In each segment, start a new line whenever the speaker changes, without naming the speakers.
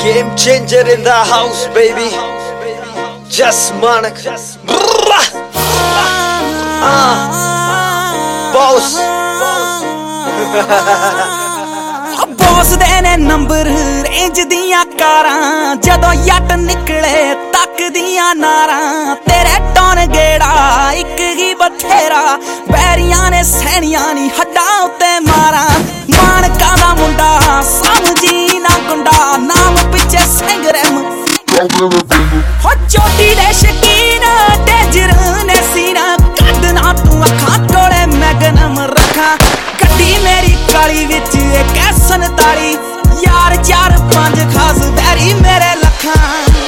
Game changer in the house, baby. Just Manak. Boss.
Boss ਦੇ ਨੇ number range ਦੀਆਂ ਕਾਰਾਂ ਜਦੋਂ ਯੱਟ ਨਿਕਲੇ ਤੱਕਦੀਆਂ ਨਾਰਾਂ ਤੇਰੇ ਟੌਨ ਗੇੜਾ ਇੱਕ ਹੀ ਬਥੇਰਾ ਬੈਰੀਆਂ ਨੇ ਸੈਣੀਆਂ ਨੀ ਹੱਡਾਂ ਉੱਤੇ ਮਾਰਾਂ ਮਾਨਕਾਂ ਦਾ ਮੁੰਡਾ ਸਮਝੀ ਨਾ ਗੁੰਡਾ ਨਾਮ ਪਿੱਛੇ ਸਿੰਘ ਰਹਿਮ ਹੋ ਚੋਟੀ ਦੇ ਸ਼ਕੀਨ ਡੇਂਜਰ ਨੇ ਸੀਨਾ ਕੱਢਣਾ ਤੂੰ ਅੱਖਾਂ ਕੋਲੇ ਮੈਗਨਮ ਰੱਖਾਂ ਗੱਡੀ ਮੇਰੀ ਕਾਲੀ ਵਿੱਚ ਇੱਕ 47 ਯਾਰ 4-5 ਖਾਸ ਬੈਰੀ ਮੇਰੇ ਲੱਖਾਂ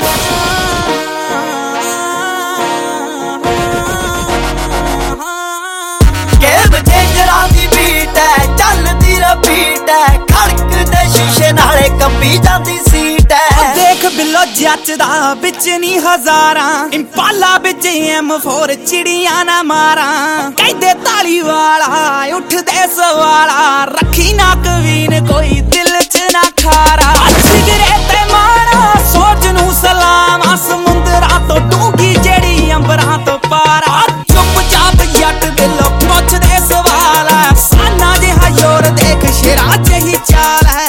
ਗੇਮ ਚੇਂਜਰਾਂ ਦੀ ਬੀਟ ਹੈ ਚੱਲਦੀ ਰਪੀਟ ਹੈ ਖੜਕ ਦੇ ਸ਼ੀਸ਼ੇ ਨਾਲੇ ਕੰਬੀ ਜਾਂਦੀ ਸੀਟ ਹੈ ਦੇਖ ਬਿੱਲੋ ਜੱਚਦਾ ਵਿੱਚ ਨੀ ਹਜ਼ਾਰਾਂ ਇੰਪਾਲਾ ਵਿੱਚ M4 ਚਿੜੀਆਂ ਨਾ ਮਾਰਾਂ ਕਹਿੰਦੇ ਤਾਲੀ ਵਾਲਾ ਉੱਠਦੇ ਸਵਾਲਾ ਰੱਖੀ ਨਾ ਕਵੀਨ ਕੋਈ ਦਿਲ ਚ ਨਾ ਖਾਰਾ ਸਿਗਰੇ ਤੇ ਮਾਰਾ ਸੋਚ ਨੂੰ ਸਲਾਮ ਸਮੁੰਦਰਾਂ ਤੋਂ ਡੂੰਗੀ ਜਿਹੜੀ ਅੰਬਰਾਂ ਤੋਂ ਪਾਰਾ ਚੁੱਪ ਚਾਪ ਜੱਟ ਬਿੱਲੋ ਪੁੱਛਦੇ ਸਵਾਲ ਸਾਨਾ ਜਿਹਾ ਯੋਰ ਦੇਖ ਸ਼ੇਰਾਂ ਜਿਹੀ ਚਾਲ ਹੈ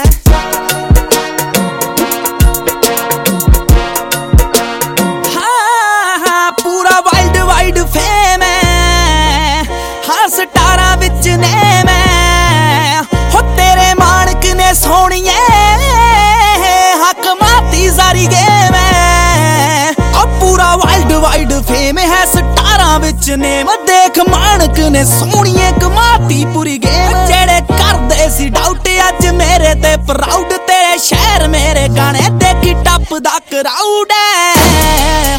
ਫੇਮ ਹੈ ਹਰ ਸਟਾਰਾਂ ਵਿੱਚ ਨੇ ਮੈਂ ਹੋ ਤੇਰੇ ਮਾਣਕ ਨੇ ਸੋਹਣੀਏ ਹੱਕ ਮਾਤੀ ਸਾਰੀ ਗੇਮ ਹੈ ਉਹ ਪੂਰਾ ਵਰਲਡ ਫੇਮ ਹੈ ਸਟਾਰਾਂ ਵਿੱਚ ਨੇ ਮੈਂ ਦੇਖ ਮਾਣਕ ਨੇ ਸੋਹਣੀਏ ਕਮਾਤੀ ਪੂਰੀ ਗੇਮ ਜਿਹੜੇ ਕਰਦੇ ਸੀ ਡਾਊਟ ਅੱਜ ਮੇਰੇ ਤੇ ਪ੍ਰਾਊਡ ਤੇਰੇ ਸ਼ਹਿਰ ਮੇਰੇ ਗਾਣੇ ਦੇਖੀ ਟੱਪਦਾ ਕਰਾਊਡ ਹੈ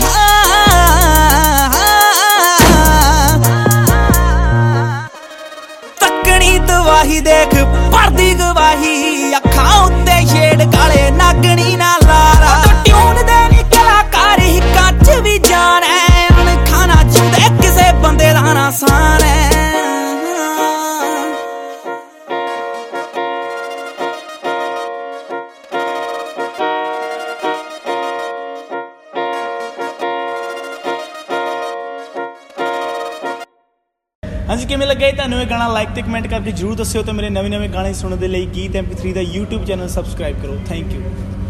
ਗਵਾਹੀ ਦੇਖ ਪਰਦੀ ਗਵਾਹੀ ਅੱਖਾਂ ਉੱਤੇ ਛੇੜ ਕਾਲੇ ਨਾਗਣੀ ਨਾ ਲਾਰਾ ਟਿਊਨ ਦੇ ਨੀ ਕਲਾਕਾਰ ਹਿੱਕਾਂ ਚ ਵੀ ਜਾਣ ਹੈ ਅਣਖਾਂ ਨਾ ਚੁਦੇ ਕਿਸੇ ਬੰਦੇ ਦਾ ਨਾ ਸਾਨ ਹੈ ਹਾਂਜੀ ਕਿਵੇਂ ਲੱਗਾ ਤੁਹਾਨੂੰ ਇਹ ਗਾਣਾ ਲਾਈਕ ਤੇ ਕਮੈਂਟ ਕਰਕੇ ਜਰੂਰ ਦੱਸਿਓ ਤੇ ਮੇਰੇ ਨਵੇਂ ਗਾਣੇ ਸੁਣਨ ਦੇ ਲਈ ਗੀਤ MP3 ਦਾ YouTube ਚੈਨਲ ਸਬਸਕ੍ਰਾਈਬ ਕਰੋ ਥੈਂਕ ਯੂ